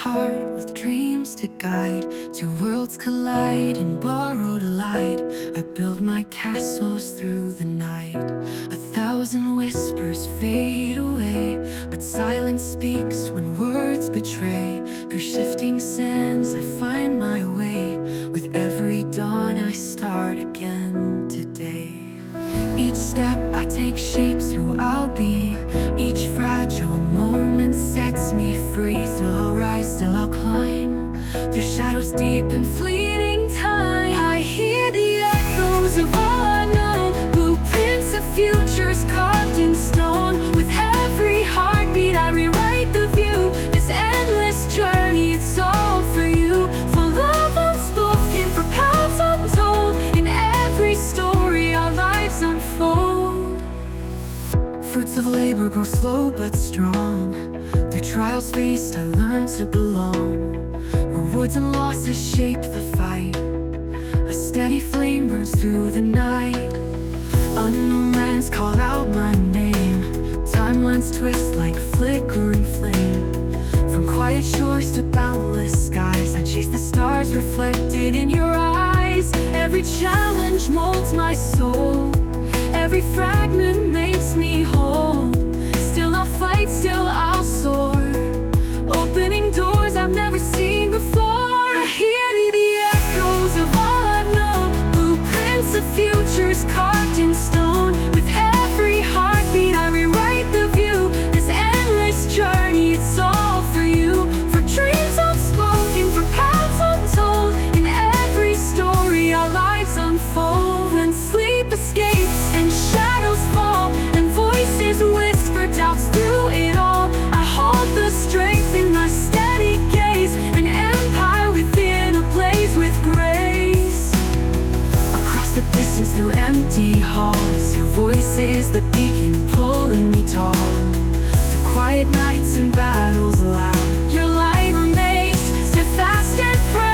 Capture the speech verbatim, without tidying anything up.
heart with dreams to guide. Two worlds collide in borrowed light. I build my castles through the night. A thousand whispers fade away, but silence speaks when words betray. Through shifting sands I find my way. With every dawn I start again today. Each step I take shapes who I'll be. Each fragile moment sets me free. Still I'll rise, still I'll climb through shadows deep and fleeting time. I hear the echoes of all I know, blueprints of futures carved in stone. With every heartbeat I rewrite the view. This endless journey, it's all for you. For love unspoken, for paths untold. In every story our lives unfold. Fruits of labor grow slow but strong. Through trials faced I learn to belong. Rewards and losses shape the fight. A steady flame burns through the night. Unknown lands call out my name. Timelines twist like flickering flame. From quiet shores to boundless skies, I chase the stars reflected in your eyes. Every challenge molds my soul. Every fragment makes me whole. Still I'll fight, still I'll soar, opening doors I've never seen before. I hear the echoes of all I've known, blueprints of futures carved in stone. With every heartbeat I rewrite the view. This endless journey, it's all for you. For dreams unspoken, for paths untold. In every story our lives unfold. When sleep escapes and shadows fall, and voices whisper doubts through it all, I hold the strength in my steady gaze. An empire within ablaze with grace. Across the distance through empty halls, your voice is the beacon pulling me tall. Through quiet nights and battles loud, your light remains steadfast and proud.